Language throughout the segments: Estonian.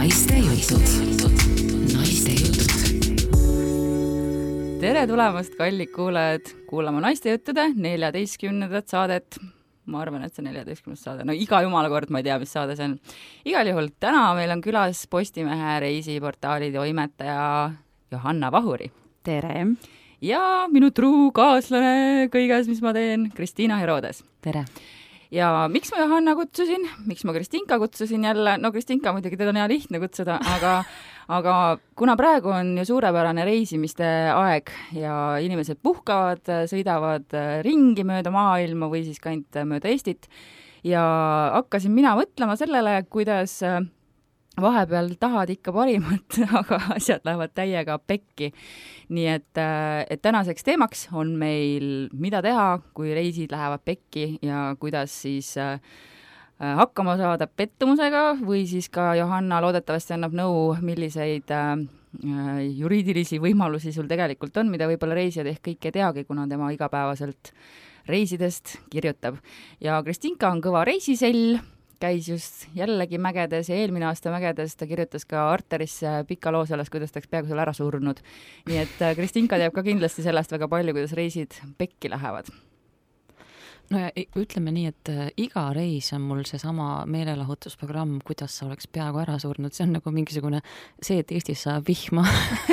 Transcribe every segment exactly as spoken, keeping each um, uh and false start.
Naiste jutud. Naiste jutud. Tere tulemast, kallid kuulajad, kuulama Naiste juttude neljateistkümnendat saadet. Ma arvan, et see neljateistkümnes saade. No iga jumala kord ma ei tea, mis saade see on. Igal juhul täna meil on külas Postimehe reisiportaali toimetaja Johanna Vahuri. Tere! Ja minu truu kaaslane kõiges, mis ma teen, Kristiina Herodes. Tere! Ja miks ma Johanna kutsusin? Miks ma Kristinka kutsusin jälle? No Kristinka muidugi, teda on hea lihtne kutsuda, aga, aga kuna praegu on ju suurepärane reisimiste aeg ja inimesed puhkavad, sõidavad ringi mööda maailma või siis ka ainult mööda Eestit ja hakkasin mina mõtlema sellele, kuidas vahepeal tahad ikka parimat, aga asjad lähevad täiega pekki. Nii et, et tänaseks teemaks on meil, mida teha, kui reisid lähevad pekki ja kuidas siis äh, hakkama saada pettumusega või siis ka Johanna loodetavasti annab nõu, milliseid äh, juriidilisi võimalusi sul tegelikult on, mida võib-olla reisijad ehk kõik ei teagi, kuna tema igapäevaselt reisidest kirjutab. Ja Kristinka on kõva reisisell, käis just jällegi mägedes ja eelmine aasta mägedes ta kirjutas ka Arterisse pika loo sellest, kuidas ta peaaegu seal ära surnud. Nii et Kristinka teab ka kindlasti sellest väga palju, kuidas reisid pekki lähevad. No ja ütleme nii, et iga reis on mul seesama meelelahutusprogramm, kuidas sa oleks peaaegu ära surnud. See on nagu mingisugune see, et Eestis saab vihma.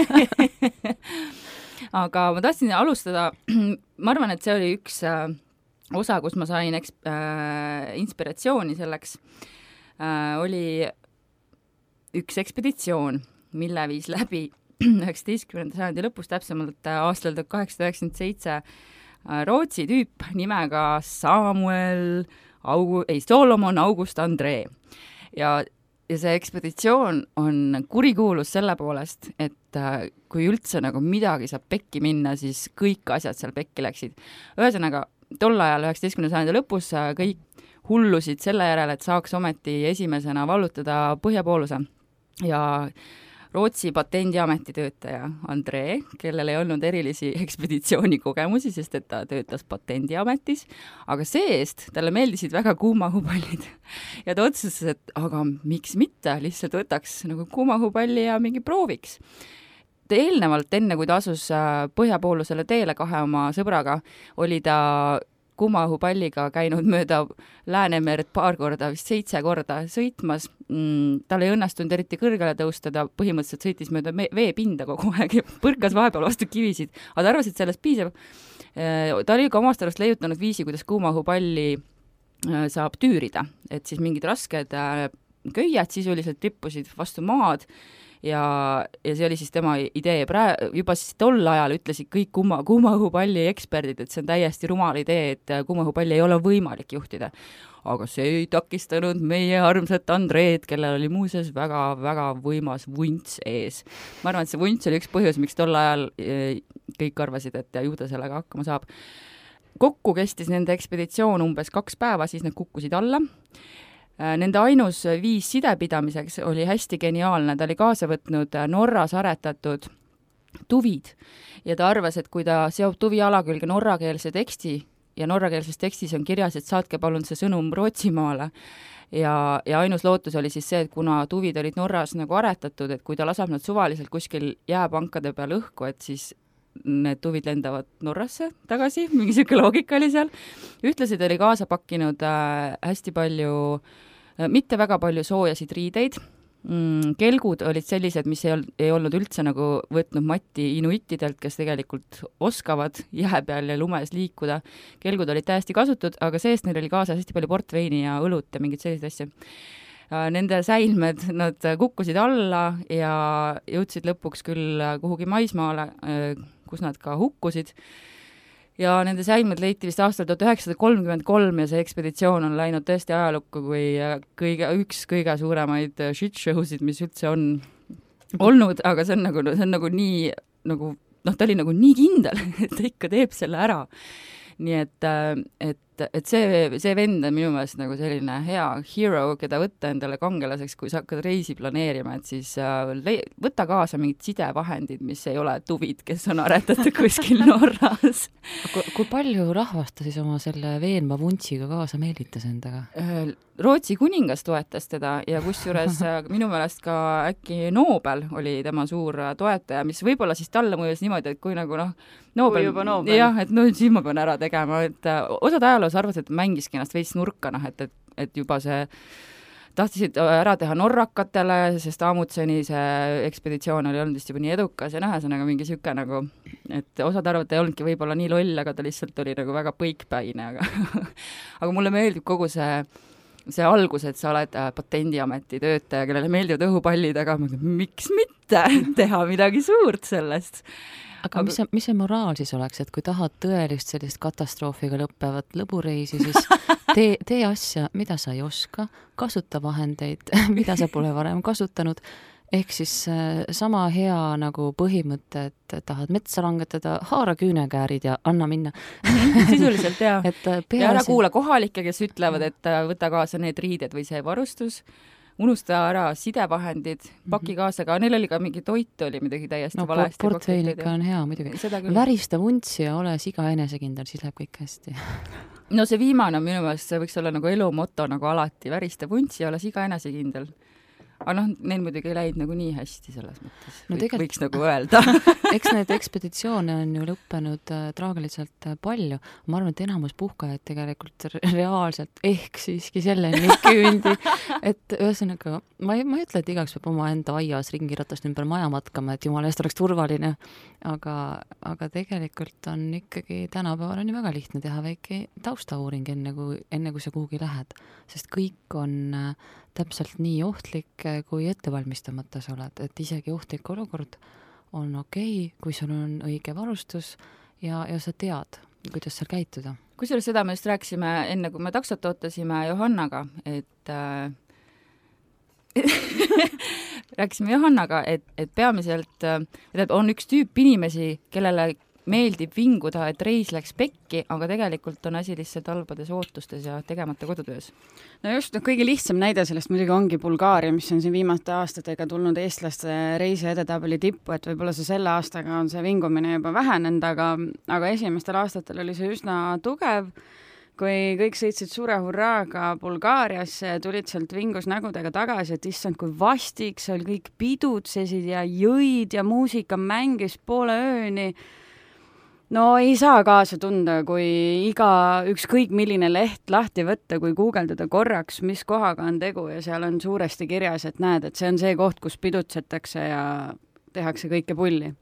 Aga ma tahtsin alustada, ma arvan, et see oli üks osa, kus ma sain eks, äh, inspiratsiooni selleks, äh, oli üks ekspeditsioon, mille viis läbi üheksateistkümnenda sajandi lõpus, täpsemalt aastal tuhat kaheksasada üheksakümmend seitse äh, Rootsi tüüp nimega Samuel Augu, ei, Solomon August André. Ja, ja see ekspeditsioon on kurikuulus selle poolest, et äh, kui üldse nagu midagi saab pekki minna, siis kõik asjad seal pekki läksid. Ühesõnaga, tol ajal üheksateistkümnenda sajandi lõpus kõik hullusid selle järel, et saaks ometi esimesena vallutada põhjapooluse. Ja Rootsi patendiameti töötaja André, kellel ei olnud erilisi ekspeditsioonikogemusi, sest et ta töötas patendiametis, aga see-eest talle meeldisid väga kuumahupallid. Ja ta otsustas, et aga miks mitte, lihtsalt võtaks nagu kuumahupalli ja mingi prooviks. Eelnevalt, enne kui ta asus põhjapoolusele teele kahe oma sõbraga, oli ta kuumahupalliga käinud mööda Läänemerd paar korda, vist seitse korda sõitmas. Mm, tal ei õnnestunud eriti kõrgele tõusta, ta põhimõtteliselt sõitis mööda veepinda kogu aeg ja põrkas vahepeal vastu kivisid, aga ta arvas, et sellest piisab. Ta oli ka omast arvast leiutanud viisi, kuidas kuumahupalli saab tüürida, et siis mingid rasked köied sisuliselt rippusid vastu maad. Ja, ja see oli siis tema idee. Prää, juba siis tol ajal ütlesid kõik kuuma, kuumahupalli eksperdid, et see on täiesti rumal idee, et kuumahupalli ei ole võimalik juhtida. Aga see ei takistanud meie armsat Andreed, kellel oli muuseas väga, väga võimas vunts ees. Ma arvan, et see vunts oli üks põhjus, miks tol ajal kõik arvasid, et ju ta sellega hakkama saab. Kokku kestis nende ekspeditsioon umbes kaks päeva, siis nad kukkusid alla. Nende ainus viis sidepidamiseks oli hästi geniaalne. Ta oli kaasa võtnud Norras aretatud tuvid ja ta arvas, et kui ta seob tuvi alakülge norrakeelse teksti ja norrakeelses tekstis on kirjas, et saatke palun see sõnum Rootsimaale ja, ja ainus lootus oli siis see, et kuna tuvid olid Norras nagu aretatud, et kui ta lasab nad suvaliselt kuskil jääpankade peal õhku, et siis need tuvid lendavad Norrasse tagasi, mingi siuke loogika oli seal. Ühtlasid oli kaasa pakkinud äh, hästi palju mitte väga palju soojasid riideid. Mm, kelgud olid sellised, mis ei, ol, ei olnud üldse nagu võtnud matti inuitidelt, kes tegelikult oskavad jää peal ja lumes liikuda. Kelgud olid täiesti kasutud, aga seest neil oli kaasas hästi palju portveini ja õlut ja mingid sellised asju. Nende säilmed, nad kukkusid alla ja jõudsid lõpuks küll kuhugi maismaale, kus nad ka hukkusid. Ja nende säilmed leiti vist aastal tuhat üheksasada kolmkümmend kolm ja see ekspeditsioon on läinud tõesti ajalukku kui kõige, üks kõige suuremaid shitshowsid, mis üldse on olnud, aga see on nagu, see on nagu nii, nagu, noh, ta oli nagu nii kindel, et ta ikka teeb selle ära. Nii et, et et, et see, see vend on minu meelest nagu selline hea hero, keda võtta endale kangelaseks, kui sa hakkad reisi planeerima, et siis äh, le- võta kaasa mingid sidevahendid, mis ei ole tuvid, kes on aretatud kuskil Norras. Kui, kui palju rahvast ta siis oma selle veenva vuntsiga kaasa meelitas endaga? Rootsi kuningas toetas teda ja kusjuures minu meelest ka äkki Nobel oli tema suur toetaja, mis võib-olla siis talle mõjus niimoodi, et kui nagu noh, Nobel, Nobel. jah, et no siis ma pean ära tegema, et osad ajaloos arvasid, et mängiski ennast veits nurka, noh, et, et, et juba see tahtisid ära teha norrakatele, sest Amundseni see ekspeditsioon oli olnud vist juba nii edukas ja nähesõnaga mingi siuke nagu, et osad arvavad, ei olnudki võib-olla nii loll, aga ta lihtsalt oli nagu väga põikpäine, aga aga mulle meeldib kogu see see algus, et sa oled patendiameti töötaja, kellele meeldivad õhupallid, aga miks mitte teha midagi suurt sellest. Aga, aga mis see, mis see moraal siis oleks, et kui tahad tõelist sellist katastroofiga lõppevat lõbureisi, siis tee, tee asja, mida sa ei oska, kasuta vahendeid, mida sa pole varem kasutanud, ehk siis sama hea nagu põhimõte, et tahad metsa langetada, haara küünekäärid ja anna minna. Sisuliselt, jah. Et ja ära kuula kohalikke, kes ütlevad, et võta kaasa need riided või see varustus, unusta ära sidevahendid, paki kaasa ka, neil oli ka mingi toit oli midagi täiesti no, valesti. No portfeil ikka on hea muidugi. Värista vuntsi ja ole siga enesekindel, siis läheb kõik hästi. No see viimane minu meelest, see võiks olla nagu elu moto nagu alati, värista vuntsi ja ole siga enesekindel. Aga noh, neil muidugi ei läinud nagu nii hästi selles mõttes, no, Võik, võiks nagu öelda. Eks need ekspeditsioone on ju lõppenud äh, traagiliselt äh, palju. Ma arvan, et enamus puhkajaid tegelikult reaalselt ehk siiski selleni küündi. Et ühesõnaga, ma ei, ma ei ütle, et igaks peab oma enda aias ringiratast ümber maja matkama, et jumala eest oleks turvaline. Aga, aga tegelikult on ikkagi tänapäeval on ju väga lihtne teha väike taustauuring enne kui, enne kui sa kuhugi lähed. Sest kõik on äh, täpselt nii ohtlik, kui ettevalmistamata sa oled, et isegi ohtlik olukord on okei, kui sul on õige varustus ja, ja sa tead, kuidas seal käituda. Kusjuures seda me just rääkisime enne, kui me taksot ootasime Johannaga, et äh, rääkisime Johannaga, et, et peamiselt äh, on üks tüüp inimesi, kellele meeldib vinguda, et reis läks pekki, aga tegelikult on asi lihtsalt halbades ootustes ja tegemata kodutöös. No just, no kõige lihtsam näide sellest muidugi ongi Bulgaaria, mis on siin viimaste aastatega tulnud eestlaste reisi edetabeli tippu, et võib-olla see selle aastaga on see vingumine juba vähenenud, aga, aga esimestel aastatel oli see üsna tugev, kui kõik sõitsid suure hurraaga Bulgaariasse ja tulid sealt vingus nägudega tagasi, et issand, kui vastik, see oli kõik pidutsesid ja jõid ja muusika mängis poole ööni. No ei saa kaasa tunda, kui iga ükskõik milline leht lahti võtta, kui guugeldada korraks, mis kohaga on tegu ja seal on suuresti kirjas, et näed, et see on see koht, kus pidutsetakse ja tehakse kõike pulli.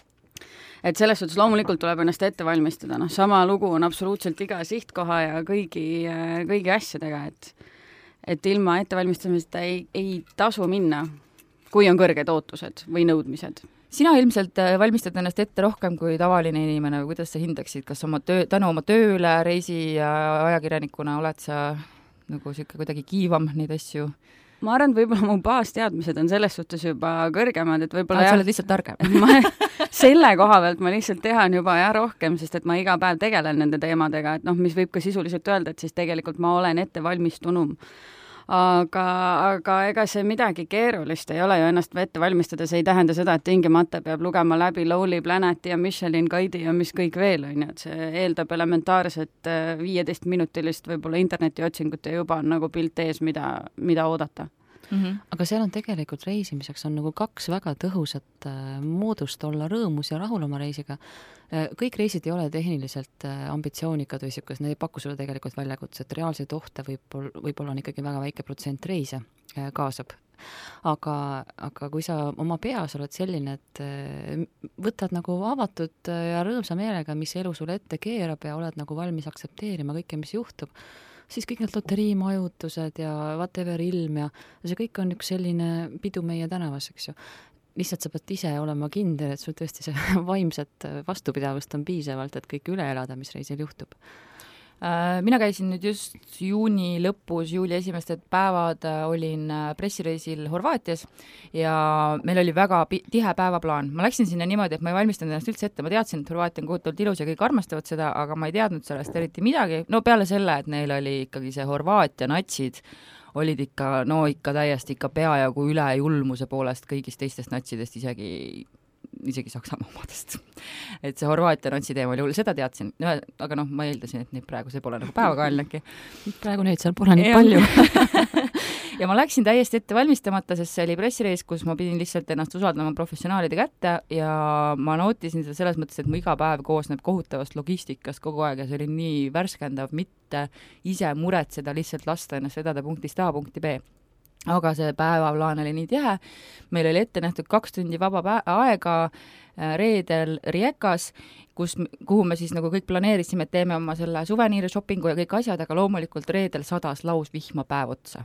Et selles suhtes loomulikult tuleb ennast ette valmistada, noh, sama lugu on absoluutselt iga sihtkoha ja kõigi, kõigi asjadega, et, et ilma ettevalmistamista ei, ei tasu minna, kui on kõrged ootused või nõudmised. Sina ilmselt valmistad ennast ette rohkem kui tavaline inimene või kuidas sa hindaksid, kas oma töö, tänu oma tööle reisi ja ajakirjanikuna oled sa nagu siuke kuidagi kiivam neid asju? Ma arvan, et võib-olla mu baasteadmised on selles suhtes juba kõrgemad, et võib-olla ah, sa oled lihtsalt targem. ma, selle koha pealt ma lihtsalt tehan juba ja rohkem, sest et ma iga päev tegelen nende teemadega, et noh, mis võib ka sisuliselt öelda, et siis tegelikult ma olen ette valmistunum. Aga, aga ega see midagi keerulist ei ole ju ennast ette valmistada, see ei tähenda seda, et tingimata peab lugema läbi Lonely Planeti ja Michelin Guide'i ja mis kõik veel on, et see eeldab elementaarset viieteist minutilist võib-olla internetiotsingut ja juba on nagu pilt ees, mida, mida oodata. Mm-hmm. Aga seal on tegelikult reisimiseks on nagu kaks väga tõhusat äh, moodust olla rõõmus ja rahul oma reisiga. Äh, kõik reisid ei ole tehniliselt äh, ambitsioonikad või siukas, need ei paku sulle tegelikult väljakutset. Reaalseid ohte võib, võib-olla on ikkagi väga väike protsent reise äh, kaasab. Aga, aga kui sa oma peas oled selline, et äh, võtad nagu avatud ja rõõmsa meelega, mis elu sulle ette keerab ja oled nagu valmis aktsepteerima kõike, mis juhtub, siis kõik need loteriimajutused ja whatever ilm ja see kõik on üks selline pidu meie tänavas, eks ju. Lihtsalt sa pead ise olema kindel, et sul tõesti see vaimset vastupidavust on piisavalt, et kõik üle elada, mis reisil juhtub. Mina käisin nüüd just juuni lõpus, juuli esimesed päevad olin pressireisil Horvaatias ja meil oli väga tihe päevaplaan. Ma läksin sinna niimoodi, et ma ei valmistanud ennast üldse ette, ma teadsin, et Horvaatia on kohutavalt ilus ja kõik armastavad seda, aga ma ei teadnud sellest eriti midagi. No peale selle, et neil oli ikkagi see Horvaatia natsid, olid ikka, no ikka täiesti ikka peajagu üle julmuse poolest kõigist teistest natsidest, isegi isegi Saksamaa omadest. Et see Horvaatia natsi teema oli hull, seda teadsin, aga noh, ma eeldasin, et neid praegu see pole nagu päevakaelnagi. Praegu neid seal pole nii palju. Ja ma läksin täiesti ette valmistamata, sest see oli pressireis, kus ma pidin lihtsalt ennast usaldama professionaalide kätte ja ma nautisin seda selles mõttes, et mu iga päev koosneb kohutavast logistikast kogu aeg ja see oli nii värskendav, mitte ise muretseda, lihtsalt lasta ennast vedada punktist A punkti B. Aga see päevaplaan oli nii tihe, meil oli ette nähtud kaks tundi vaba päe- aega reedel Rijekas, kus, kuhu me siis nagu kõik planeerisime, et teeme oma selle suveniiri shoppingu ja kõik asjad, aga loomulikult reedel sadas laus vihma päev otsa.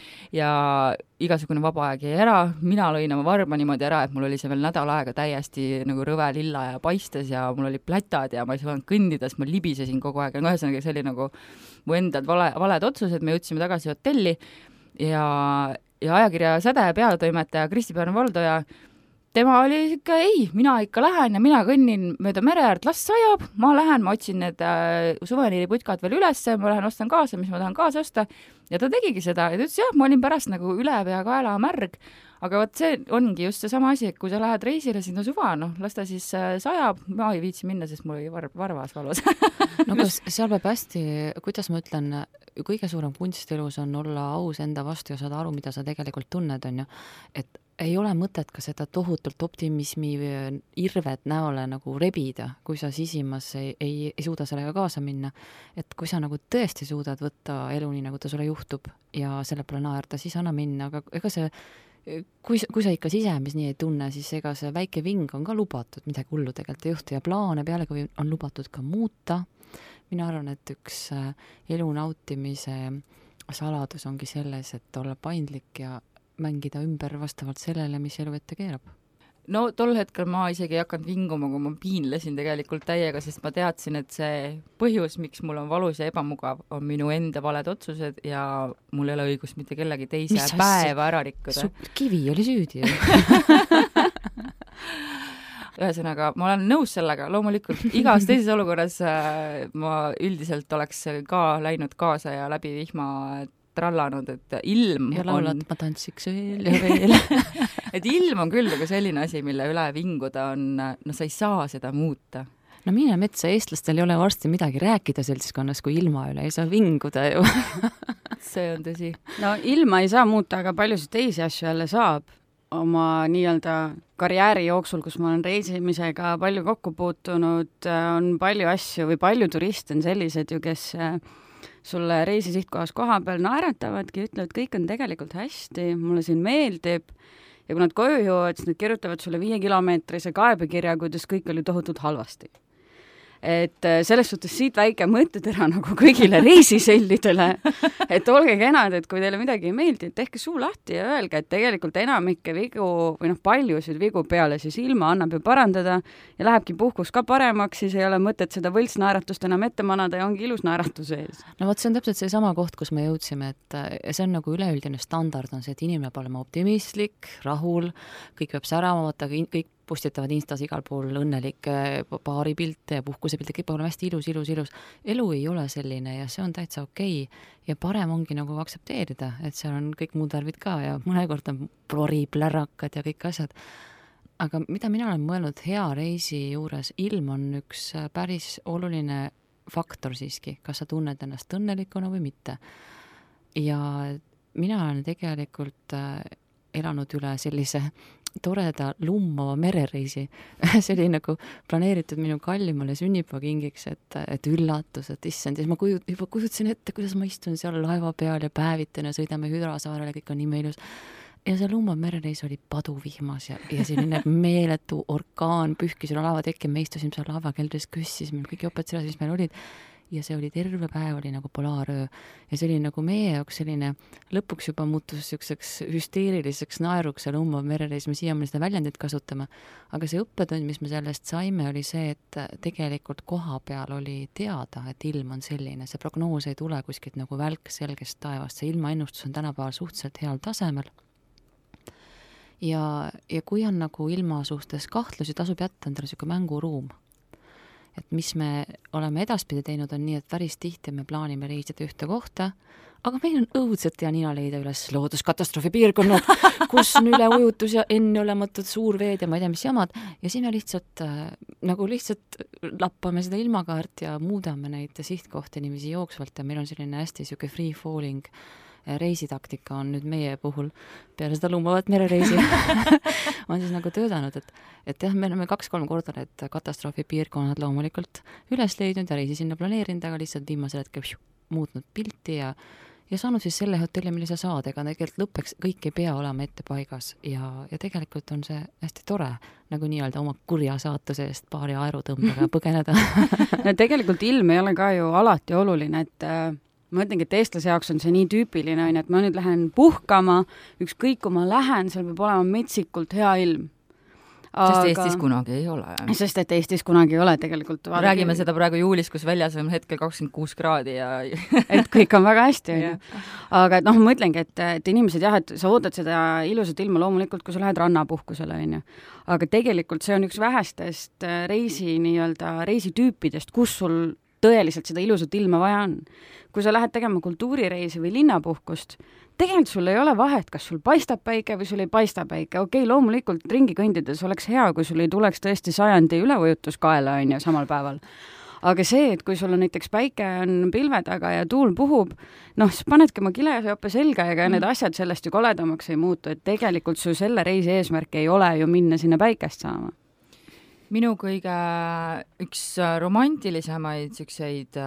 Ja igasugune vaba aeg jäi ära, mina lõin oma varba niimoodi ära, et mul oli see veel nädal aega täiesti nagu rõve lilla ja paistes ja mul oli plätad ja ma ei saanud kõndida, sest ma libisesin kogu aeg ja ühesõnaga see oli nagu mu endad vale, valed otsused, me jõudsime tagasi hotelli ja, ja ajakirja Säde peatoimetaja Kristi Pärn-Valdoja, tema oli ikka, ei, mina ikka lähen ja mina kõnnin mööda mere äärt, las sajab, ma lähen, ma otsin need äh, suveniiriputkad veel üles, ma lähen ostan kaasa, mis ma tahan kaasa osta ja ta tegigi seda ja ta ütles, jah, ma olin pärast nagu üle pea kaela märg, aga vot see ongi just see sama asi, et kui sa lähed reisile, siis no suva, noh, las ta siis äh, sajab, ma ei viitsi minna, sest mul oli var- varvas valus. No kas seal peab hästi, kuidas ma ütlen, kõige suurem kunst elus on olla aus enda vastu ja saada aru, mida sa tegelikult tunned, on ju, et ei ole mõtet ka seda tohutult optimismi irvet näole nagu rebida, kui sa sisimas ei, ei, ei suuda sellega kaasa minna. Et kui sa nagu tõesti suudad võtta elu nii, nagu ta sulle juhtub ja selle peale naerda, siis anna minna, aga ega see kui, kui sa ikka sisemis nii ei tunne, siis ega see väike ving on ka lubatud, midagi hullu tegelikult ei juhtu ja plaane pealegi on lubatud ka muuta. Mina arvan, et üks elu nautimise saladus ongi selles, et olla paindlik ja mängida ümber vastavalt sellele, mis elu ette keerab. No tol hetkel ma isegi ei hakanud vinguma, kui ma piinlesin tegelikult täiega, sest ma teadsin, et see põhjus, miks mul on valus ja ebamugav, on minu enda valed otsused ja mul ei ole õigust mitte kellegi teise mis päeva ära rikkuda. Su kivi oli süüdi ju. Ühesõnaga, ma olen nõus sellega, loomulikult igas teises olukorras äh, ma üldiselt oleks ka läinud kaasa ja läbi vihma trallanud, et ilm ja laulad, on... ma tantsiks veel ja veel. Et ilm on küll aga selline asi, mille üle vinguda on, no sa ei saa seda muuta. No mine metsa, eestlastel ei ole varsti midagi rääkida seltskonnas, kui ilma üle ei saa vinguda ju. See on tõsi. No ilma ei saa muuta, aga paljusid teisi asju jälle saab oma nii-öelda karjääri jooksul, kus ma olen reisimisega palju kokku puutunud, on palju asju või palju turiste on sellised ju, kes sulle reisi sihtkohas koha peal naeratavadki, ütlevad, kõik on tegelikult hästi, mulle siin meeldib ja kui nad koju jõuavad, siis nad kirjutavad sulle viiekilomeetrise kaebekirja, kuidas kõik oli tohutult halvasti. Et selles suhtes siit väike mõttetera nagu kõigile reisisellidele, et olge kenad, et kui teile midagi ei meeldi, et tehke suu lahti ja öelge, et tegelikult enamikke vigu või noh, paljusid vigu peale siis ilma annab ju parandada ja lähebki puhkus ka paremaks, siis ei ole mõtet seda võltsnaeratust enam ette manada ja ongi ilus naeratus ees. No vot, see on täpselt see sama koht, kus me jõudsime, et see on nagu üleüldine standard on see, et inimene peab olema optimistlik, rahul, kõik peab särama, vaata, kõik postitavad Instas igal pool õnnelike paaripilte ja puhkusepilte, kõik peab olema hästi ilus, ilus, ilus. Elu ei ole selline ja see on täitsa okei ja parem ongi nagu aktsepteerida, et seal on kõik muud värvid ka ja mõnekord on plori, plärakad ja kõik asjad. Aga mida mina olen mõelnud hea reisi juures, ilm on üks päris oluline faktor siiski, kas sa tunned ennast õnnelikuna või mitte. Ja mina olen tegelikult elanud üle sellise toreda lummava merereisi. See oli nagu planeeritud minu kallimale sünnipäevakingiks, et, et üllatus, et issand, ja ma kujut, juba kujutasin ette, kuidas ma istun seal laeva peal ja päevitan ja sõidame Hüdrasaarele, kõik on nii meelus. Ja see lummav merereis oli paduvihmas ja, ja selline meeletu orkaan pühkis üle laevatekki, me istusime seal laevakeldris, kössisime kõik joped selles, mis meil olid. ja see oli terve päev, oli nagu polaaröö. Ja see oli nagu meie jaoks selline, lõpuks juba muutus selliseks hüsteeriliseks naeruks ja lummav merereis, me siiamaani seda väljendit kasutame. Aga see õppetund, mis me sellest saime, oli see, et tegelikult koha peal oli teada, et ilm on selline, see prognoos ei tule kuskilt nagu välk selgest taevast, see ilmaennustus on tänapäeval suhteliselt heal tasemel. Ja, ja kui on nagu ilma suhtes kahtlusi, tasub jätta endale selline mänguruum. Et mis me oleme edaspidi teinud, on nii, et päris tihti me plaanime reisida ühte kohta, aga meil on õudselt ja nina leida üles looduskatastroofi piirkonnad, kus on üleujutus ja enneolematud suurveed ja ma ei tea, mis jamad. Ja siin me lihtsalt, nagu lihtsalt lappame seda ilmakaart ja muudame neid sihtkohti nimisi jooksvalt ja meil on selline hästi siuke free falling reisitaktika on nüüd meie puhul peale seda lummavat merereisi on siis nagu töötanud, et, et jah, me oleme kaks-kolm korda need katastroofi piirkonnad loomulikult üles leidnud ja reisi sinna planeerinud, aga lihtsalt viimasel hetkel pšu, muutnud pilti ja, ja saanud siis selle hotelli, mille sa saad, ega tegelikult lõppeks kõik ei pea olema ette paigas ja, ja tegelikult on see hästi tore nagu nii-öelda oma kurja saatuse eest paari aerutõmbega põgeneda. No tegelikult ilm ei ole ka ju alati oluline, et ma mõtlengi, et eestlase jaoks on see nii tüüpiline, et ma nüüd lähen puhkama, ükskõik kui ma lähen, seal peab olema metsikult hea ilm. Aga... Sest Eestis kunagi ei ole. Sest et Eestis kunagi ei ole tegelikult. Räägime seda praegu juulis, kus väljas on hetkel kakskümmend kuus kraadi ja... et kõik on väga hästi. Aga et noh, ma mõtlengi, et, et inimesed jah, et sa ootad seda ilusat ilma loomulikult, kui sa lähed rannapuhkusele, on ju. Aga tegelikult see on üks vähestest reisi, nii-öelda reisitüüpidest, kus sul tõeliselt seda ilusat ilma vaja on. Kui sa lähed tegema kultuurireisi või linnapuhkust, tegelikult sul ei ole vahet, kas sul paistab päike või sul ei paista päike. Okei, loomulikult ringi kõndides oleks hea, kui sul ei tuleks tõesti sajandi üleujutus kaela on ju samal päeval. Aga see, et kui sul on näiteks päike on pilve taga ja tuul puhub, noh, siis panedki oma kilejope selga ja need asjad sellest ju koledamaks ei muutu, et tegelikult su selle reisi eesmärk ei ole ju minna sinna päikest saama. Minu kõige üks romantilisemaid sükseid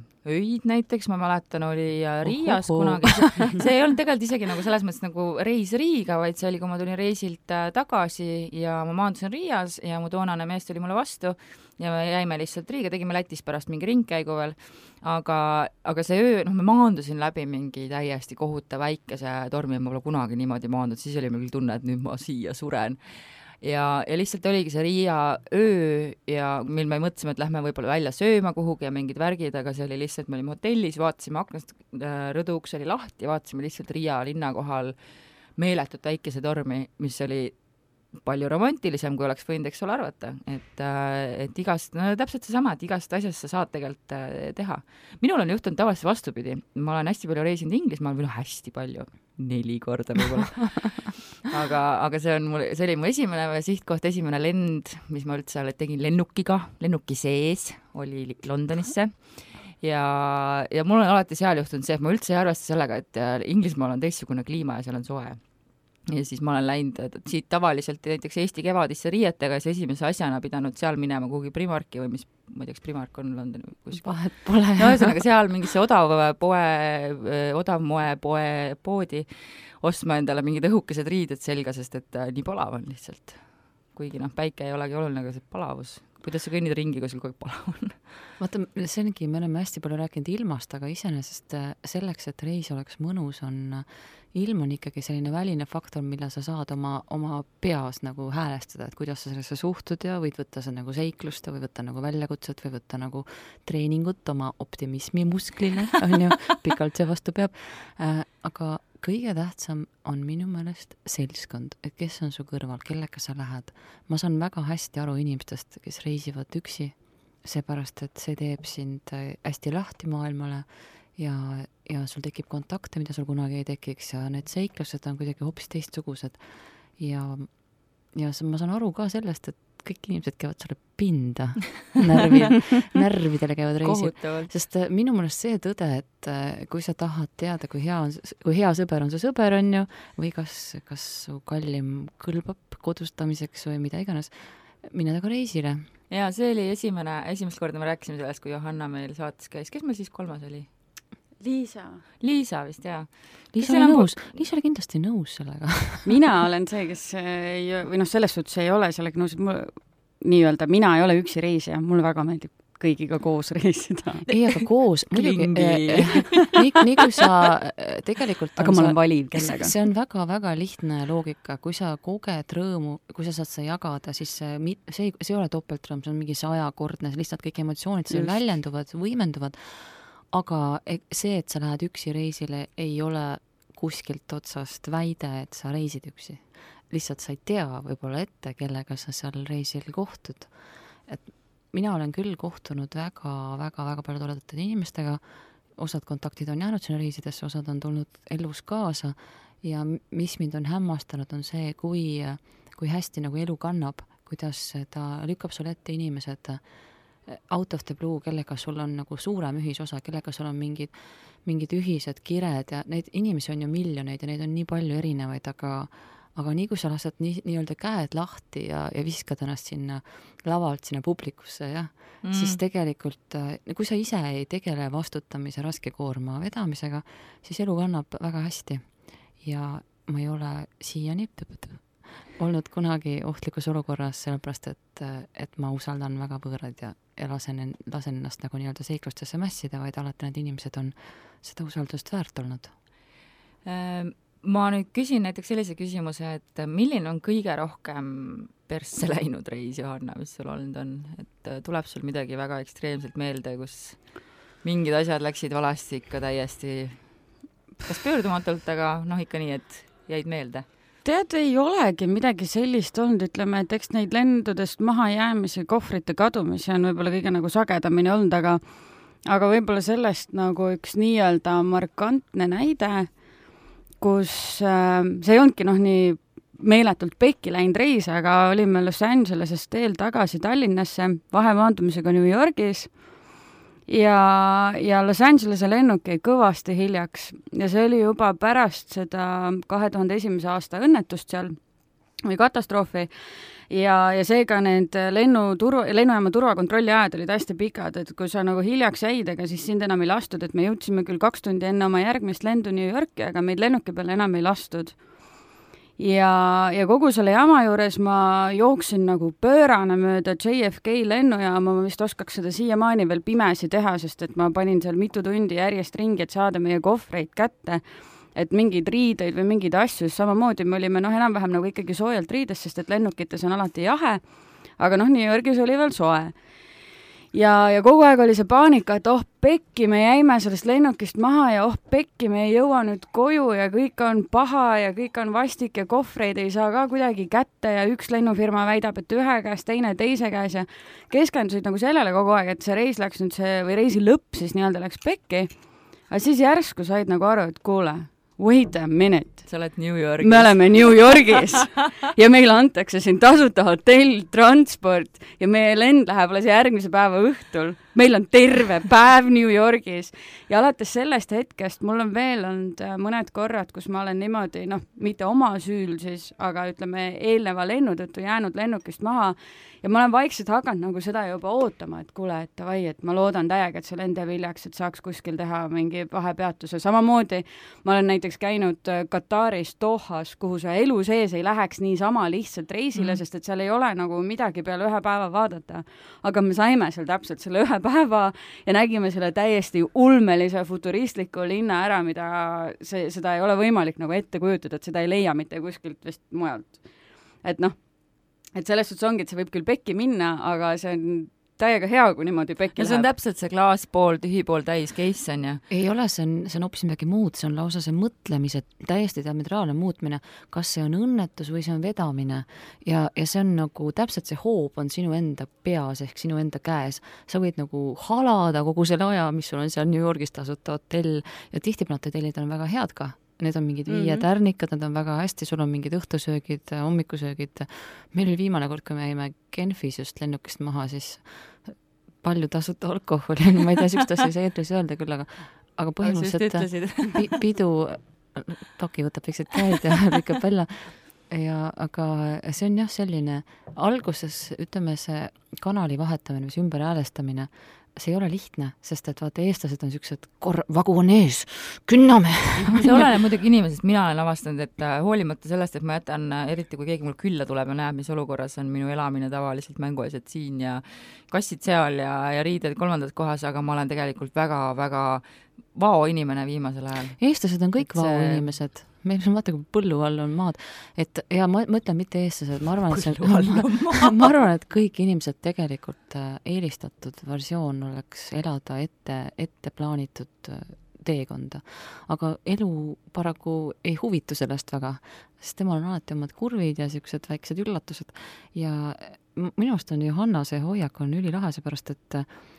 öid näiteks, ma mäletan, oli Riias Ohoho. kunagi. See ei olnud tegelikult isegi nagu selles mõttes nagu reis Riiga, vaid see oli, kui ma tulin reisilt tagasi ja ma maandusin Riias ja mu toonane mees tuli mulle vastu ja me jäime lihtsalt Riiga, tegime Lätis pärast mingi ringkäigu veel, aga, aga see öö, noh, me maandusin läbi mingi täiesti kohuta väikese tormi, ma pole kunagi niimoodi maandud, siis oli meil tunne, et nüüd ma siia suren. Ja, ja lihtsalt oligi see Riia öö ja mil me mõtlesime, et lähme võib-olla välja sööma kuhugi ja mingid värgid, aga see oli lihtsalt, me olime hotellis, vaatasime aknast, rõduuks oli lahti, vaatasime lihtsalt Riia linna kohal meeletut väikese tormi, mis oli palju romantilisem, kui oleks võinud, eks ole, arvata. Et, et igast, no täpselt seesama, et igast asjast sa saad tegelikult teha. Minul on juhtunud tavaliselt vastupidi. Ma olen hästi palju reisinud Inglismaal, või hästi palju, neli korda võib-olla. aga, aga see on mul, see oli mu esimene sihtkoht, esimene lend, mis ma üldse tegin lennukiga, lennuki sees oli Londonisse. Ja, ja mul on alati seal juhtunud see, et ma üldse ei arvesta sellega, et Inglismaal on teistsugune kliima ja seal on soe. Ja siis ma olen läinud siit tavaliselt näiteks Eesti kevadisse riietega ja siis esimese asjana pidanud seal minema kuhugi Primarki või mis, ma ei tea, kas Primark on Londoni kus. Vahet pole. No ühesõnaga seal mingisse odav poe, odav moe poe poodi ostma endale mingid õhukesed riided selga, sest et nii palav on lihtsalt. Kuigi noh, päike ei olegi oluline, aga see palavus. Kuidas sa kõnnid ringi, kui sul kogu palav on? Vaata, see ongi, me oleme hästi palju rääkinud ilmast, aga iseenesest selleks, et reis oleks mõnus, on ilm on ikkagi selline väline faktor, mille sa saad oma, oma peas nagu häälestada, et kuidas sa sellesse suhtud ja võid võtta see nagu seiklust või võtta nagu väljakutset või võtta nagu treeningut oma optimismi musklile, on ju, pikalt see vastu peab. Äh, aga kõige tähtsam on minu meelest seltskond, et kes on su kõrval, kellega sa lähed. Ma saan väga hästi aru inimestest, kes reisivad üksi, seepärast, et see teeb sind hästi lahti maailmale ja, ja sul tekib kontakte, mida sul kunagi ei tekiks ja need seiklused on kuidagi hoopis teistsugused. Ja, ja ma saan aru ka sellest, et kõik inimesed käivad selle pinda närvi, närvidele käivad reisil. Sest minu meelest see tõde, et kui sa tahad teada, kui hea, on, kui hea sõber on su sõber, on ju, või kas, kas su kallim kõlbab kodustamiseks või mida iganes, mine taga reisile. Ja see oli esimene, esimest korda me rääkisime sellest, kui Johanna meil saates käis. Kes meil siis kolmas oli? Liisa. Liisa vist, jaa. Liisa oli nõus, Liisa oli kindlasti nõus sellega. Mina olen see, kes ei, või noh, selles suhtes ei ole sellega nõus, et mul, nii-öelda, mina ei ole üksi reisija, mulle väga meeldib kõigiga koos reisida. ei, aga koos, muidugi, nii, nii kui sa tegelikult aga ma olen valiv kellega. See on väga-väga lihtne loogika, kui sa koged rõõmu, kui sa saad seda jagada, siis see, see, see ei ole topeltrõõm, see on mingi sajakordne, lihtsalt kõik emotsioonid seal väljenduvad, võimenduvad, aga see, et sa lähed üksi reisile, ei ole kuskilt otsast väide, et sa reisid üksi. Lihtsalt sa ei tea võib-olla ette, kellega sa seal reisil kohtud. Et mina olen küll kohtunud väga-väga-väga palju toredate inimestega, osad kontaktid on jäänud sinna reisidesse, osad on tulnud elus kaasa ja mis mind on hämmastanud, on see, kui, kui hästi nagu elu kannab, kuidas ta lükkab sulle ette inimesed out of the blue, kellega sul on nagu suurem ühisosa, kellega sul on mingid, mingid ühised kired ja neid inimesi on ju miljoneid ja neid on nii palju erinevaid, aga aga nii kui sa lased nii, nii-öelda käed lahti ja, ja viskad ennast sinna lavalt, sinna publikusse, jah, mm. siis tegelikult, kui sa ise ei tegele vastutamise raske koorma vedamisega, siis elu kannab väga hästi. Ja ma ei ole siiani olnud kunagi ohtlikus olukorras, sellepärast, et, et ma usaldan väga võõraid ja, ja lasen, lasen ennast nagu nii-öelda seiklustesse mässida, vaid alati need inimesed on seda usaldust väärt olnud. Ähm. Ma nüüd küsin näiteks sellise küsimuse, et milline on kõige rohkem persse läinud reis, Johanna, mis sul olnud on? Et tuleb sul midagi väga ekstreemselt meelde, kus mingid asjad läksid valasti ikka täiesti, kas pöördumatult, aga noh, ikka nii, et jäid meelde? Tead, ei olegi midagi sellist olnud, ütleme, et eks neid lendudest mahajäämisi, kohvrite kadumisi on võib-olla kõige nagu sagedamini olnud, aga, aga võib-olla sellest nagu üks nii-öelda markantne näide, kus äh, see ei olnudki noh, nii meeletult pekki läinud reis, aga olime Los Angeleses teel tagasi Tallinnasse, vahemaandumisega New Yorgis ja, ja Los Angelese lennuk jäi kõvasti hiljaks ja see oli juba pärast seda kahe tuhande esimese aasta õnnetust seal või katastroofi ja, ja seega need lennuturu, lennujaama turvakontrolli ajad olid hästi pikad, et kui sa nagu hiljaks jäid, ega siis sind enam ei lastud, et me jõudsime küll kaks tundi enne oma järgmist lendu New Yorki, aga meid lennuki peale enam ei lastud. Ja, ja kogu selle jama juures ma jooksin nagu pöörane mööda J F K lennujaama, ma vist oskaks seda siiamaani veel pimesi teha, sest et ma panin seal mitu tundi järjest ringi, et saada meie kohvreid kätte, et mingeid riideid või mingeid asju, samamoodi me olime noh, enam-vähem nagu ikkagi soojalt riides, sest et lennukites on alati jahe, aga noh, New Yorgis oli veel soe. Ja, ja kogu aeg oli see paanika, et oh pekki, me jäime sellest lennukist maha ja oh pekki, me ei jõua nüüd koju ja kõik on paha ja kõik on vastik ja kohvreid ei saa ka kuidagi kätte ja üks lennufirma väidab, et ühe käes, teine teise käes ja keskendusid nagu sellele kogu aeg, et see reis läks nüüd see, või reisi lõpp siis nii-öelda läks pekki, aga siis järsku said nagu aru, et kuule, wait a minute. Sa oled New Yorgis. Me oleme New Yorgis ja meile antakse siin tasuta hotell, transport ja meie lend läheb alles järgmise päeva õhtul. Meil on terve päev New Yorgis ja alates sellest hetkest mul on veel olnud mõned korrad, kus ma olen niimoodi, noh, mitte oma süül siis, aga ütleme eelneva lennu tõttu jäänud lennukist maha ja ma olen vaikselt hakanud nagu seda juba ootama, et kuule, et vai, et ma loodan täiega, et see lend jääb hiljaks, et saaks kuskil teha mingi vahepeatuse. Samamoodi ma olen näiteks käinud Kataris, Dohas, kuhu sa elu sees ei läheks niisama lihtsalt reisile, mm. sest et seal ei ole nagu midagi peale ühe päeva vaadata. Aga me saime seal täpselt selle ühe päeva ja nägime selle täiesti ulmelise futuristliku linna ära, mida see, seda ei ole võimalik nagu ette kujutada, et seda ei leia mitte kuskilt vist mujalt. Et noh, et selles suhtes ongi, et see võib küll pekki minna, aga see on täiega hea, kui niimoodi pekki läheb. See on täpselt see klaas pool, tühi pool täis case on ju. Ei ole, see on, see on hoopis midagi muud, see on lausa see mõtlemise täiesti diametraalne muutmine, kas see on õnnetus või see on vedamine ja, ja see on nagu täpselt see hoob on sinu enda peas ehk sinu enda käes. Sa võid nagu halada kogu selle aja, mis sul on seal New Yorgis tasuta hotell ja tihtipeale hotellid on väga head ka. Need on mingid viie tärnikad, nad on väga hästi, sul on mingid õhtusöögid, hommikusöögid. Meil oli viimane kord, kui me jäime Genfis just lennukist maha, siis palju tasuta alkoholi, ma ei tea, sükst asja ei saa eeldus öelda küll, aga, aga põhimõtteliselt pidu, Toki võtab väiksed käed ja lükkab välja. Ja, aga see on jah selline, alguses ütleme see kanali vahetamine, mis ümber häälestamine see ei ole lihtne, sest et vaata, eestlased on niisugused kor-, vagu on ees, künname. See oleneb muidugi inimesest, mina olen avastanud, et hoolimata sellest, et ma jätan, eriti kui keegi mul külla tuleb ja näeb, mis olukorras on minu elamine tavaliselt, mänguasjad siin ja kassid seal ja, ja riided kolmandas kohas, aga ma olen tegelikult väga-väga vao inimene viimasel ajal. Eestlased on kõik see... vao inimesed. Meil on vaata, kui põllu all on maad. Et, ja ma mõtlen mitte eestlased, ma arvan, et see, ma, ma arvan, et kõik inimesed tegelikult eelistatud versioon oleks elada ette, ette plaanitud teekonda. Aga elu paraku ei huvitu sellest väga, sest temal on alati omad kurvid ja sellised väiksed üllatused. Ja minu arust on Johanna see hoiak on ülilahe, seepärast, et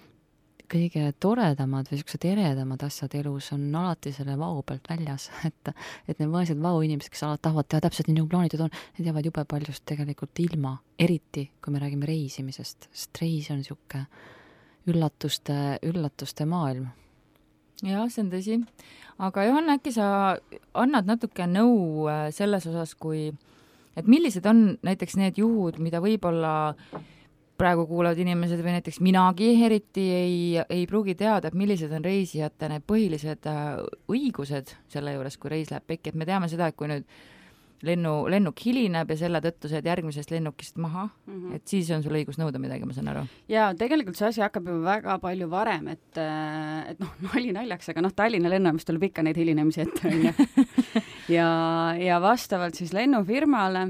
kõige toredamad või sellised eredamad asjad elus on alati selle vau pealt väljas, et, et need vaesed vau inimesed, kes alati tahavad teha täpselt nii, nagu plaanitud on, need jäävad jube paljust tegelikult ilma, eriti kui me räägime reisimisest, sest reis on niisugune üllatuste, üllatuste maailm. Jah, see on tõsi. Aga Johanna, äkki sa annad natuke nõu selles osas, kui, et millised on näiteks need juhud, mida võib-olla praegu kuulavad inimesed või näiteks minagi eriti ei, ei pruugi teada, et millised on reisijate need põhilised õigused selle juures, kui reis läheb pekki. Et me teame seda, et kui nüüd lennu, lennuk hilineb ja selle tõttu saad järgmisest lennukist maha, mm -hmm. et siis on sul õigus nõuda midagi, ma saan aru. Ja tegelikult see asi hakkab juba väga palju varem, et, et noh, nali naljaks, aga noh, Tallinna lennujaamas tuleb ikka neid hilinemisi ette, on ju. ja, ja vastavalt siis lennufirmale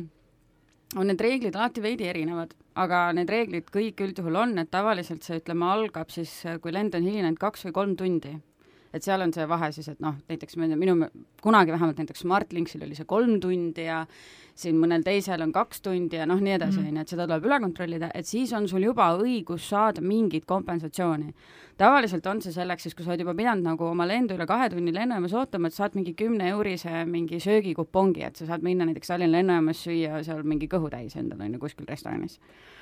on need reeglid alati veidi erinevad, aga need reeglid kõik üldjuhul on, et tavaliselt see, ütleme, algab siis, kui lend on hilinenud kaks või kolm tundi. Et seal on see vahe siis, et noh, näiteks minu, kunagi vähemalt näiteks Smartlinksil oli see kolm tundi ja siin mõnel teisel on kaks tundi ja noh, nii edasi, mm. et seda tuleb üle kontrollida, et siis on sul juba õigus saada mingit kompensatsiooni. Tavaliselt on see selleks, siis kui sa oled juba pidanud nagu oma lendu üle kahe tunni lennujaamas ootama, et saad mingi kümne eurise mingi söögikupongi, et sa saad minna näiteks Tallinna lennujaamas süüa seal mingi kõhutäis endal on ju kuskil restoranis.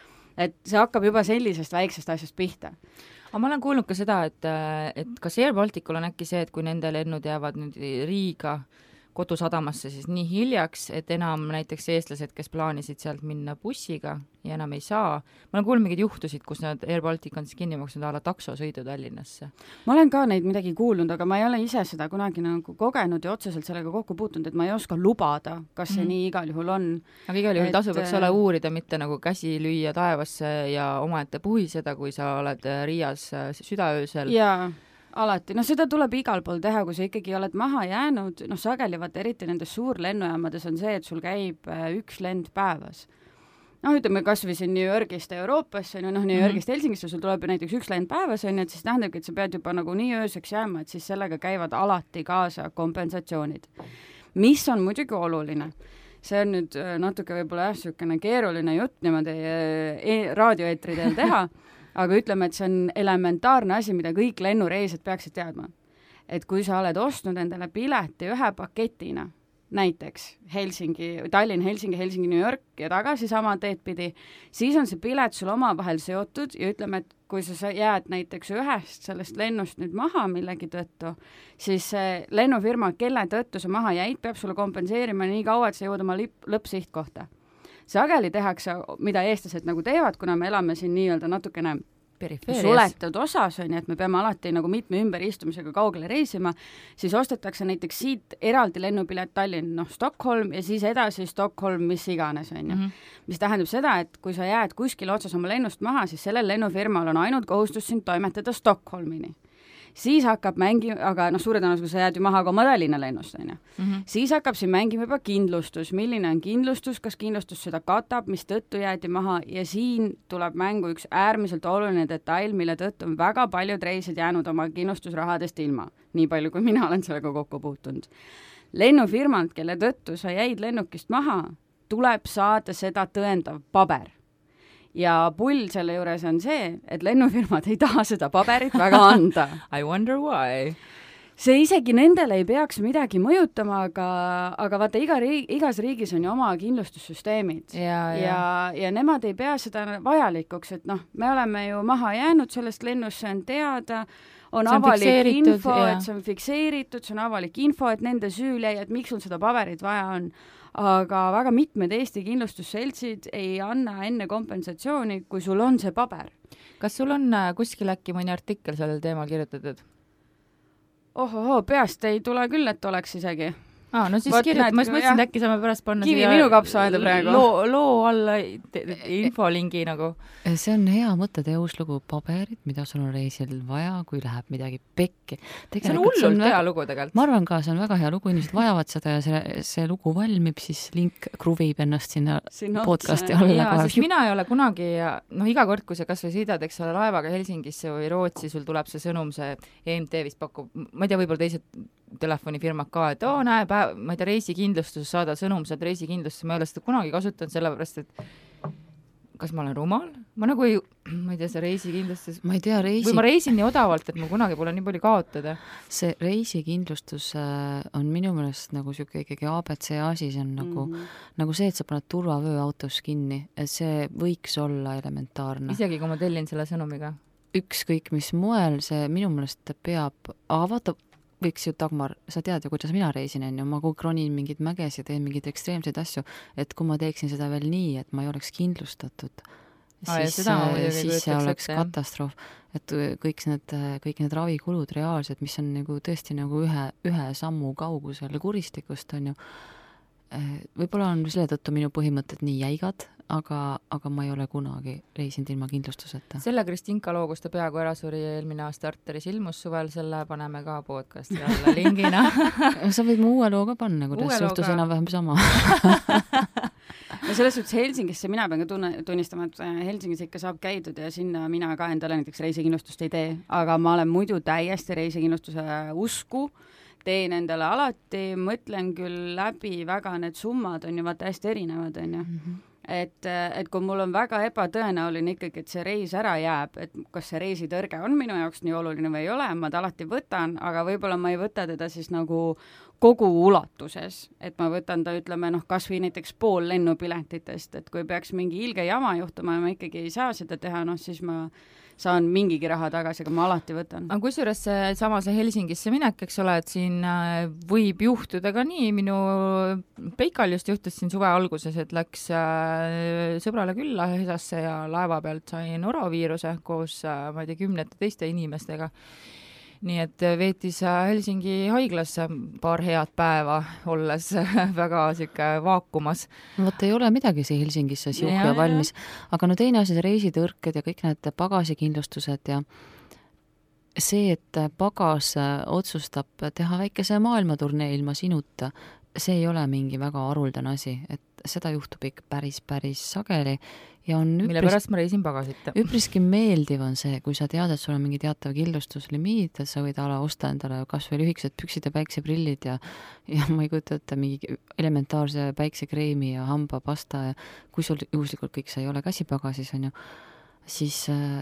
Et see hakkab juba sellisest väiksest asjast pihta. Aga ma olen kuulnud ka seda, et, et kas Air Balticul on äkki see, et kui nende lennud jäävad nüüd Riiga kodusadamasse siis nii hiljaks, et enam näiteks eestlased, kes plaanisid sealt minna bussiga ja enam ei saa. Ma olen kuulnud mingeid juhtusid, kus nad Air Baltic on siis kinni maksnud ala taksosõidu Tallinnasse. Ma olen ka neid midagi kuulnud, aga ma ei ole ise seda kunagi nagu kogenud ja otseselt sellega kokku puutunud, et ma ei oska lubada, kas see mm. nii igal juhul on. Aga igal juhul tasub, eks ole, uurida, mitte nagu käsi lüüa taevasse ja omaette puhiseda, kui sa oled Riias südaöösel. Jaa. Alati, noh seda tuleb igal pool teha, kui sa ikkagi oled maha jäänud, noh sageli vaata eriti nendes suurlennujaamades on see, et sul käib üks lend päevas. Noh, ütleme kas või siin New Yorgist Euroopasse, noh New Yorgist mm-hmm. Helsingisse, sul tuleb näiteks üks lend päevas, on, et siis tähendabki, et sa pead juba nagu nii ööseks jääma, et siis sellega käivad alati kaasa kompensatsioonid. Mis on muidugi oluline? See on nüüd natuke võib-olla jah, sükene keeruline jutt niimoodi e- raadioeetridel teha, aga ütleme, et see on elementaarne asi, mida kõik lennureisijad peaksid teadma. Et kui sa oled ostnud endale pileti ühe paketina, näiteks Helsingi, Tallinn, Helsingi, Helsingi, New York ja tagasi sama teed pidi, siis on see pilet sul omavahel seotud ja ütleme, et kui sa jääd näiteks ühest sellest lennust nüüd maha millegi tõttu, siis lennufirma, kelle tõttu sa maha jäid, peab sulle kompenseerima nii kaua, et sa jõud oma lip, lõppsihtkohta. Sageli tehakse, mida eestlased nagu teevad, kuna me elame siin nii-öelda natukene suletud osas, on, et me peame alati nagu mitme ümberistumisega kaugele reisima, siis ostetakse näiteks siit eraldi lennupilet Tallinn, noh, Stockholm ja siis edasi Stockholm, mis iganes, on ju. Mm-hmm. Mis tähendab seda, et kui sa jääd kuskil otsas oma lennust maha, siis sellel lennufirmal on ainult kohustus sind toimetada Stockholmini. Siis hakkab mängima, aga noh, suure tõenäosusega sa jääd ju maha ka oma Tallinna lennust, on ju. Mm-hmm. Siis hakkab siin mängima juba kindlustus, milline on kindlustus, kas kindlustus seda katab, mis tõttu jäädi maha ja siin tuleb mängu üks äärmiselt oluline detail, mille tõttu on väga paljud reisid jäänud oma kindlustusrahadest ilma, nii palju kui mina olen sellega kokku puutunud. Lennufirmalt, kelle tõttu sa jäid lennukist maha, tuleb saada seda tõendav paber. Ja pull selle juures on see, et lennufirmad ei taha seda paberit väga anda. I wonder why. See isegi nendele ei peaks midagi mõjutama, aga, aga vaata, iga riig, igas riigis on ju oma kindlustussüsteemid. Ja, ja. Ja, ja nemad ei pea seda vajalikuks, et noh, me oleme ju maha jäänud sellest lennust, see on teada, on, on avalik info, ja. Et see on fikseeritud, see on avalik info, et nende süül jäi, et miks sul seda paberit vaja on. aga väga mitmed Eesti kindlustusseltsid ei anna enne kompensatsiooni, kui sul on see paber. Kas sul on kuskil äkki mõni artikkel sellel teemal kirjutatud? Ohoho, peast ei tule küll, et oleks isegi. Aa, no siis kirjuta, ma just mõtlesin, et äkki saame pärast panna kivi minu kapsaaeda praegu. Loo, loo alla infolingi nagu. See on hea mõte, tee uus lugu paberid, mida sul on reisil vaja, kui läheb midagi pekki. See on hullult hea väga, lugu tegelikult. Ma arvan ka, see on väga hea lugu, inimesed vajavad seda ja see, see lugu valmib, siis link kruvib ennast sinna, sinna podcasti alla. Jaa, sest mina ei ole kunagi, noh iga kord, kui sa kas või sõidad, eks ole laevaga Helsingisse või Rootsi, sul tuleb see sõnum, see E M T vist pakub, ma ei tea, võib-olla teised telefonifirmad ka, et oo, näe, päev, ma ei tea, reisikindlustus, saada sõnum, saad reisikindlustus, ma ei ole seda kunagi kasutanud, sellepärast, et kas ma olen rumal? Ma nagu ei, ma ei tea, see reisikindlustus, ma ei tea, reisi... või ma reisin nii odavalt, et mul kunagi pole nii palju kaotada. See reisikindlustus on minu meelest nagu siuke ikkagi A B C asi, see on nagu, mm. nagu see, et sa paned turvavöö autos kinni, et see võiks olla elementaarne. Isegi kui ma tellin selle sõnumiga? Ükskõik mis moel, see minu meelest peab, aga vaata, võiks ju, Dagmar, sa tead ju, kuidas mina reisin, on ju, ma kui kronin mingid mäges ja teen mingeid ekstreemseid asju, et kui ma teeksin seda veel nii, et ma ei oleks kindlustatud, ah, siis, siis see oleks ette, katastroof, et kõik need, kõik need ravikulud reaalsed, mis on nagu tõesti nagu ühe, ühe sammu kaugusel kuristikust, on ju, võib-olla on selle tõttu minu põhimõtted nii jäigad, aga, aga ma ei ole kunagi reisinud ilma kindlustuseta. Selle Kristinka loo, kus ta peaaegu ära suri eelmine aasta Arteris ilmus suvel, selle paneme ka podcasti alla lingina. Sa võid mu uue loo ka panna, kuidas suhtus enam-vähem sama. Ja selles suhtes Helsingisse mina pean ka tunne, tunnistama, et Helsingis ikka saab käidud ja sinna mina ka endale näiteks reisikindlustust ei tee, aga ma olen muidu täiesti reisikindlustuse usku, teen endale alati, mõtlen küll läbi väga, need summad on ju vaata hästi erinevad, on ju. Mm-hmm. Et, et kui mul on väga ebatõenäoline ikkagi, et see reis ära jääb, et kas see reisitõrge on minu jaoks nii oluline või ei ole, ma ta alati võtan, aga võib-olla ma ei võta teda siis nagu kogu ulatuses, et ma võtan ta, ütleme, noh, kas või näiteks pool lennupiletitest, et kui peaks mingi ilge jama juhtuma ja ma ikkagi ei saa seda teha, noh, siis ma saan mingigi raha tagasi, aga ma alati võtan. Aga kusjuures see sama see Helsingisse minek, eks ole, et siin võib juhtuda ka nii, minu Peikal just juhtus siin suve alguses, et läks sõbrale külla Hesasse ja laeva pealt sai noroviiruse koos, ma ei tea, kümnete teiste inimestega. Nii et veetis Helsingi haiglasse paar head päeva, olles väga siuke vaakumas. No vot ei ole midagi see Helsingisse siuhja valmis, aga no teine asi, reisitõrked ja kõik need pagasikindlustused ja see, et pagas otsustab teha väikese maailmaturnee ilma sinuta, see ei ole mingi väga haruldane asi, et seda juhtub ikka päris, päris sageli ja on üpris, mille pärast ma reisin pagasita. Üpriski meeldiv on see, kui sa tead, et sul on mingi teatav killustuslimiit, et sa võid ala osta endale kas või lühikesed püksid ja päikseprillid ja, ja ma ei kujuta ette mingi elementaarse päiksekreemi ja hambapasta ja kui sul juhuslikult kõik see ei ole käsipagasis, on ju, siis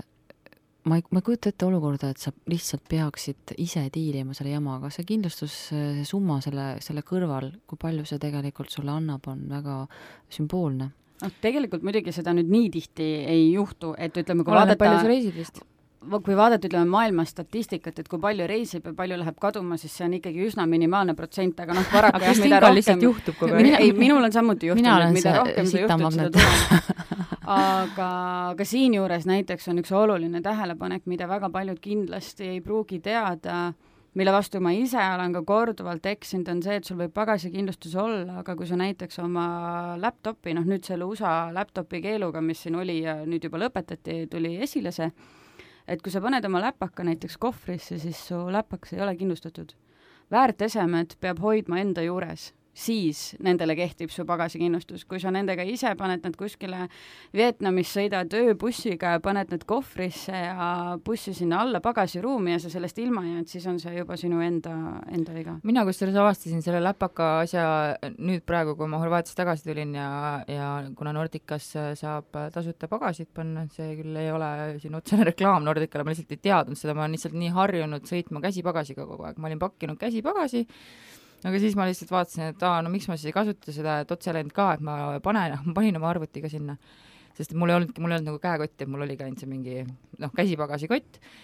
ma ei, ma ei kujuta ette olukorda, et sa lihtsalt peaksid ise diilima selle jamaga. See kindlustus, see summa selle, selle kõrval, kui palju see tegelikult sulle annab, on väga sümboolne. No, tegelikult muidugi seda nüüd nii tihti ei juhtu, et ütleme, kui Olen vaadata, palju sa reisid vist? kui vaadata, ütleme, maailma statistikat, et kui palju reisib ja palju läheb kaduma, siis see on ikkagi üsna minimaalne protsent, aga noh, paraku aga kas tingal lihtsalt juhtub kogu aeg? Ei, minul on samuti juhtunud, mida rohkem see juhtub, seda tuleb. Aga, aga siin juures näiteks on üks oluline tähelepanek, mida väga paljud kindlasti ei pruugi teada, mille vastu ma ise olen ka korduvalt eksinud, on see, et sul võib pagasikindlustus olla, aga kui sa näiteks oma laptopi, noh nüüd selle U S A laptopi keeluga, mis siin oli ja nüüd juba lõpetati, tuli esile see, et kui sa paned oma läpaka näiteks kohvrisse, siis su läpaks ei ole kindlustatud. Väärtesemed peab hoidma enda juures, siis nendele kehtib su pagasikindlustus. Kui sa nendega ise paned nad kuskile Vietnamis, sõidad ööbussiga ja paned need kohvrisse ja bussi sinna alla pagasiruumi ja sa sellest ilma jääd, siis on see juba sinu enda, enda viga. Mina kusjuures avastasin selle läpaka asja nüüd praegu, kui ma Horvaatiast tagasi tulin ja, ja kuna Nordicas saab tasuta pagasid panna, see küll ei ole siin otsene reklaam Nordicale, ma lihtsalt ei teadnud seda, ma olen lihtsalt nii harjunud sõitma käsipagasiga kogu aeg. Ma olin pakkinud käsipagasi, aga siis ma lihtsalt vaatasin, et aa, no miks ma siis ei kasuta seda, et otselend ka, et ma panen, ma panin oma arvutiga sinna. Sest mul ei olnud, mul ei olnud nagu käekotti, et mul oli ka ainult see mingi, noh, käsipagasikott.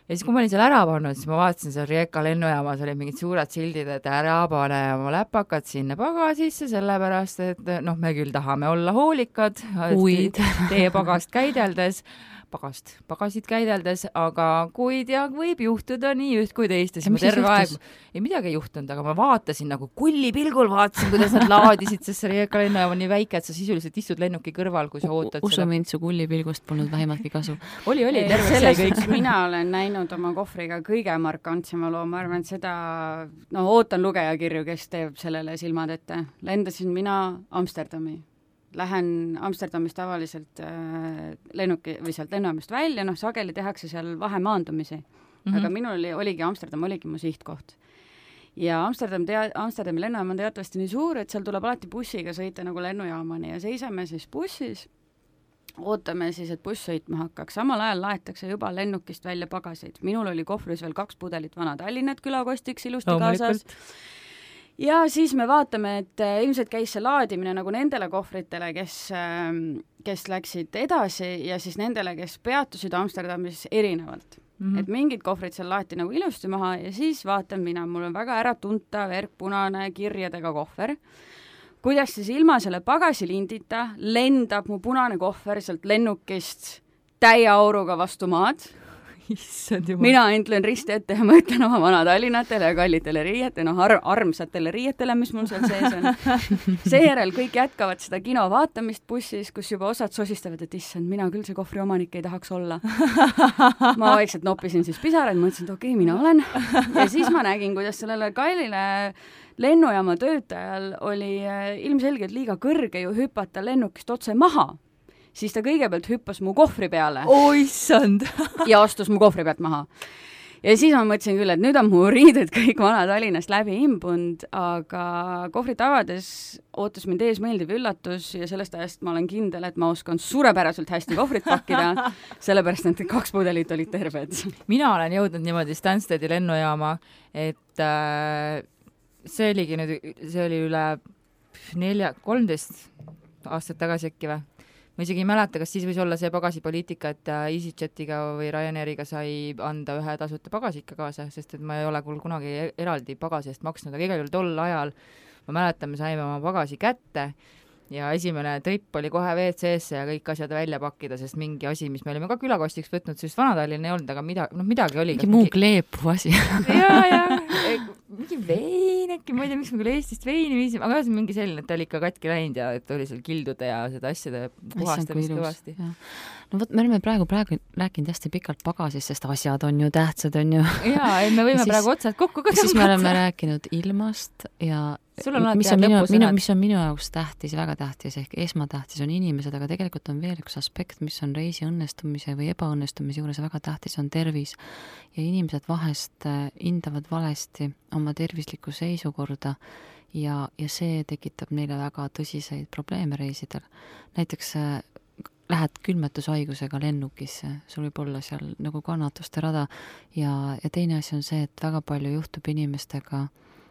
ja siis, kui ma olin seal ära pannud, siis ma vaatasin seal Rijeka lennujaamas olid mingid suured sildid, et ära pane oma läpakad sinna pagasisse, sellepärast, et noh, me küll tahame olla hoolikad, teie pagast käideldes, pagast, pagasid käideldes, aga kuid ja võib juhtuda nii üht kui teist, siis ma terve aeg, ei midagi ei juhtunud, aga ma vaatasin nagu kulli pilgul, vaatasin, kuidas nad laadisid, sest see Rijeka lennujaam on nii väike, et sa sisuliselt istud lennuki kõrval, kui sa ootad U usu mind, su kulli pilgust polnud vähimatki kasu. oli, oli, terve see kõik. Mina olen näinud oma kohvriga kõige markantsema loo, ma arvan, et seda, no ootan lugejakirju, kes teeb sellele silmad ette. Lendasin mina Amsterdami. Lähen Amsterdamis tavaliselt äh, lennuki või sealt lennujaamast välja, noh, sageli tehakse seal vahemaandumisi. Mm -hmm. Aga minul oli, oligi Amsterdam, oligi mu sihtkoht. Ja Amsterdam tea-, Amsterdami lennujaam on teatavasti nii suur, et seal tuleb alati bussiga sõita nagu lennujaamani ja seisame siis bussis, ootame siis, et buss sõitma hakkaks. Samal ajal laetakse juba lennukist välja pagasid. Minul oli kohvris veel kaks pudelit vana Tallinnat külakostiks ilusti oh, kaasas. Ja siis me vaatame, et ilmselt käis see laadimine nagu nendele kohvritele, kes, kes läksid edasi ja siis nendele, kes peatusid Amsterdamis erinevalt. Mm -hmm. Et mingid kohvrid seal laeti nagu ilusti maha ja siis vaatan mina, mul on väga äratuntav erkpunane kirjadega kohver. Kuidas siis ilma selle pagasilindita lendab mu punane kohver sealt lennukist täie auruga vastu maad. Mina entlen risti ette ja mõtlen oma vana Tallinnatele ja kallitele riietele, noh ar armsatele riietele, mis mul seal sees on. Seejärel kõik jätkavad seda kino vaatamist bussis, kus juba osad sosistavad, et issand, mina küll see kohvri omanik ei tahaks olla. Ma vaikselt noppisin siis pisaraid, mõtlesin, et okei, okay, mina olen. Ja siis ma nägin, kuidas sellele kallile lennujaama töötajal oli ilmselgelt liiga kõrge ju hüpata lennukist otse maha. Siis ta kõigepealt hüppas mu kohvri peale. Oissand! Ja astus mu kohvri pealt maha. Ja siis ma mõtlesin küll, et nüüd on mu riided kõik vana Tallinnast läbi imbund, aga kohvrit avades ootas mind ees meeldiv üllatus ja sellest ajast ma olen kindel, et ma oskan suurepäraselt hästi kohvrit pakkida, sellepärast et kaks pudelit olid terved. Mina olen jõudnud niimoodi Stanstedi lennujaama, et äh, see oligi nüüd, see oli üle nelja, kolmteist aastat tagasi äkki või? Ma isegi ei mäleta, kas siis võis olla see pagasipoliitika, et EasyJetiga või Ryanairiga sai anda ühe tasuta pagasika kaasa, sest et ma ei ole küll kunagi eraldi pagasi eest maksnud, aga igal juhul tol ajal ma mäletan, me saime oma pagasi kätte ja esimene tripp oli kohe V C S-e ja kõik asjad välja pakkida, sest mingi asi, mis me olime ka külakostiks võtnud, sest Vana-Tallinn ei olnud, aga mida, no midagi oli. Mingi muu kleepu asi. Jaa, jaa, mingi vein äkki, ma ei tea, miks me küll Eestist veini viisime, aga see on mingi selline, et ta oli ikka katki läinud ja et oli seal kildude ja seda asjade puhastamist kõvasti. No võt, me oleme praegu, praegu rääkinud hästi pikalt pagasist, sest asjad on ju tähtsad, on ju. Jaa, et me võime siis, praegu otsad kokku ka siis me oleme rääkinud ilmast ja mis on, minu, minu, mis on minu jaoks tähtis, väga tähtis, ehk esmatähtis on inimesed, aga tegelikult on veel üks aspekt, mis on reisi õnnestumise või ebaõnnestumise juures väga tähtis, on tervis. Ja inimesed vahest hindavad valesti oma tervislikku seisukorda ja, ja see tekitab neile väga tõsiseid probleeme reisidel. Näiteks lähed külmetushaigusega lennukisse, sul võib olla seal nagu kannatuste rada ja, ja teine asi on see, et väga palju juhtub inimestega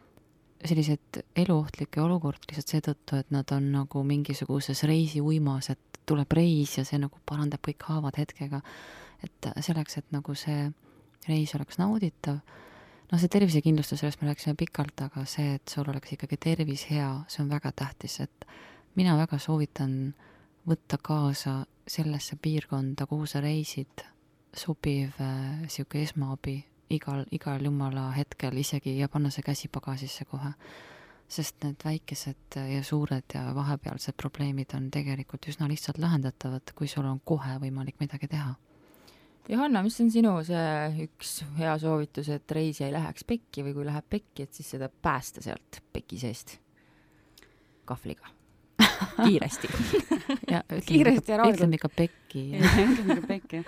sellised eluohtlikke olukord lihtsalt seetõttu, et nad on nagu mingisuguses reisi uimas, et tuleb reis ja see nagu parandab kõik haavad hetkega. Et selleks, et nagu see reis oleks nauditav, no see tervisekindlustus, sellest me rääkisime pikalt, aga see, et sul oleks ikkagi tervis hea, see on väga tähtis, et mina väga soovitan võtta kaasa sellesse piirkonda, kuhu sa reisid, sobiv äh, siuke esmaabi igal, igal jumala hetkel isegi ja panna see käsi pagasisse kohe. Sest need väikesed ja suured ja vahepealsed probleemid on tegelikult üsna lihtsalt lahendatavad, kui sul on kohe võimalik midagi teha. Johanna, mis on sinu see üks hea soovitus, et reisi ei läheks pekki või kui läheb pekki, et siis seda päästa sealt peki seest kahvliga? Kiiresti. ja, kiiresti ja rahulikult. Ütleme ikka pekki. Ütleme ikka pekki.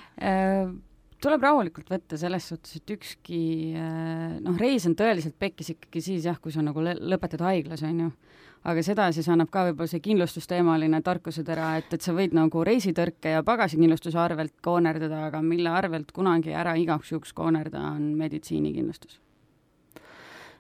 Tuleb rahulikult võtta selles suhtes, et ükski noh, reis on tõeliselt pekkis ikkagi siis jah, kui sa nagu lõpetad haiglas, on ju. Aga seda siis annab ka võib-olla see kindlustusteemaline tarkusetera, et, et sa võid nagu reisitõrke ja pagasikindlustuse arvelt koonerdada, aga mille arvelt kunagi ära igaks juhuks koonerda on meditsiinikindlustus.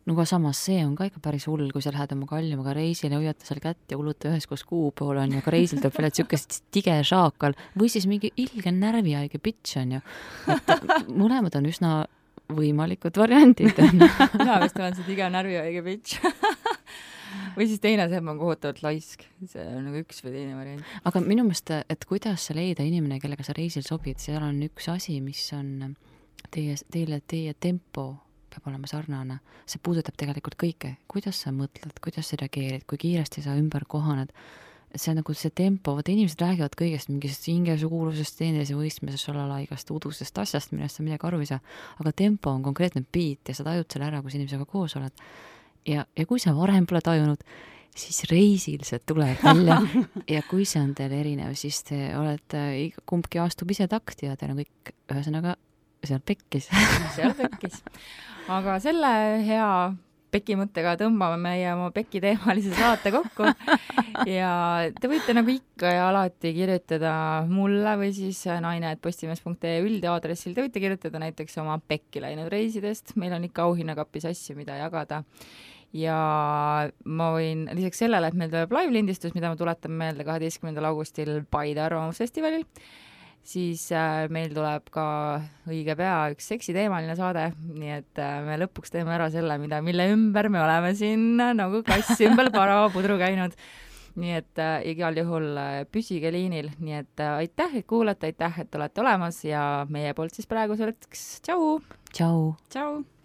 no aga samas see on ka ikka päris hull, kui sa lähed oma kallimaga reisile, hoiate seal kätt ja uluta üheskoos kuu poole, on ju, aga reisil tuleb veel, et niisugust tige šaakal või siis mingi ilge närvihaige bitch, on ju. Et mõlemad on üsna võimalikud variandid. Mina vist olen see tige närvihaige bitch. Või siis teine, see on kohutavalt laisk. See on nagu üks või teine variant. Aga minu meelest, et kuidas sa leida inimene, kellega sa reisil sobid, seal on üks asi, mis on teie, teile, teie tempo peab olema sarnane. See puudutab tegelikult kõike. Kuidas sa mõtled, kuidas sa reageerid, kui kiiresti sa ümber kohaned. See on nagu see tempo, vaata inimesed räägivad kõigest mingist hingesugulusest, teenilise võistmisest, solalaigast, udusest asjast, millest sa midagi aru ei saa. Aga tempo on konkreetne beat ja sa tajud selle ära, kui sa inimesega koos oled. Ja, ja kui sa varem pole tajunud, siis reisil see tuleb välja ja kui see on teil erinev, siis te olete, kumbki astub ise takti ja teil on kõik ühesõnaga seal pekkis. seal pekkis. Aga selle hea peki mõttega tõmbame meie oma peki teemalise saate kokku ja te võite nagu ikka ja alati kirjutada mulle või siis naine et postimees punkt ee üldaadressil, te võite kirjutada näiteks oma pekki läinud reisidest, meil on ikka auhinnakapis asju, mida jagada. Ja ma võin lisaks sellele, et meil tuleb live-lindistus, mida ma tuletan meelde kaheteistkümnendal augustil Paide arvamusfestivalil, siis meil tuleb ka õige pea üks seksiteemaline saade, nii et me lõpuks teeme ära selle, mida, mille ümber me oleme siin nagu kass ümber parava pudru käinud. Nii et äh, igal juhul äh, püsige liinil, nii et äh, aitäh, et kuulate, aitäh, et olete olemas ja meie poolt siis praegu selleks tšau! Tšau! Tšau!